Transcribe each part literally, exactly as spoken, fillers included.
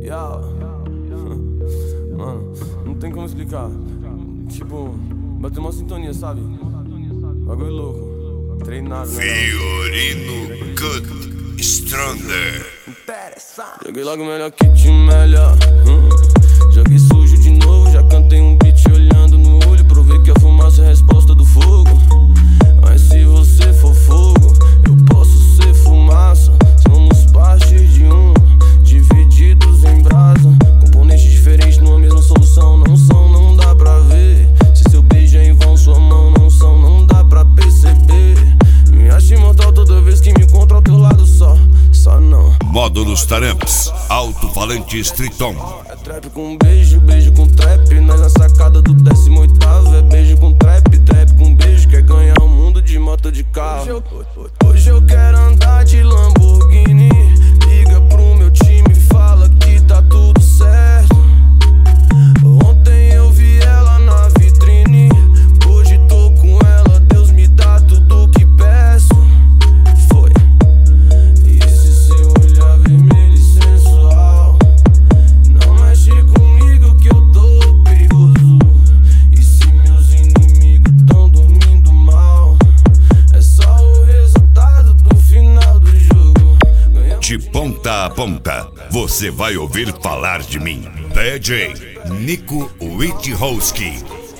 Yeah. Mano, não tem como explicar. Tipo, bateu uma sintonia, sabe? Bagulho louco. Treinado. Fiorino Good Stronger. Joguei logo melhor que te melhor. hum. Joguei sujo de novo, já cantei um beat olhando no olho. Provei que a fumaça é a resposta do fogo. Mas se você for fogo, eu posso ser fumaça. Somos parte de um, divididos em brasa. Componentes diferentes numa mesma solução. Não são, não dá pra ver. Se seu beijo é em vão, sua mão não são, não dá pra perceber. Me acho imortal toda vez que me encontro ao teu lado só. Só não. Módulos Taramps, alto-falante Streeton. É trap com beijo, beijo com trap. Nós na sacada do décimo oitavo. É beijo com trap, trap com beijo. Quer ganhar o mundo de moto de carro. Hoje eu, hoje eu quero andar de Lamborghini. Liga pro meu time e fala que tá tudo certo. Ontem eu vi ela na vitrine, hoje tô com ela. Deus me dá tudo que peço. Foi. E se seu olhar vermelho e sensual, não mexe comigo que eu tô perigoso. E se meus inimigos tão dormindo mal, é só o resultado do final do jogo. Ganhamos De ponta a ponta, você vai ouvir falar de mim. D J Nico Witchowski.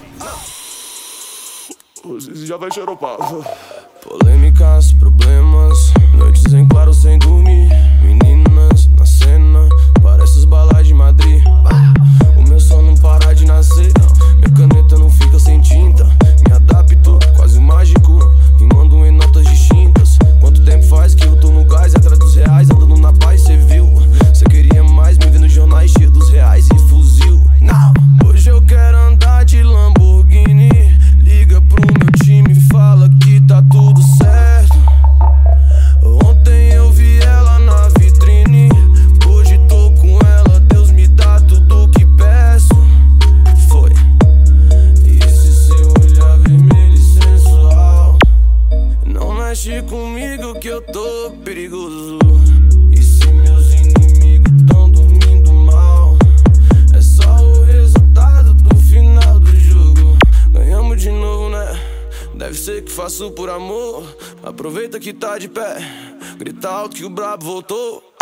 Você já vai xeropar. Polêmicas, problemas, noites em claro sem dormir. Meninas na cena, parece os balais de Madrid. O meu som não para de nascer, minha caneta não fica sem tinta. Me adapto, quase mágico, rimando em notas distintas. Quanto tempo faz que eu tô no gás, atrás dos reais, andando na paz, cê viu? Cê queria mais, me vendo nos jornais cheio dos reais e fuzil. Não. Hoje eu quero andar de Lamborghini. Liga pro meu time e fala que tá tudo certo. Ontem eu vi ela na vitrine, hoje tô com ela. Deus me dá tudo que peço. Foi. E se seu olhar vermelho e sensual, não mexe comigo que eu tô perigoso. E se meus inimigos tão dormindo mal, é só o resultado do final do jogo. Ganhamos de novo, né? Deve ser que faço por amor. Aproveita que tá de pé, grita alto que o brabo voltou.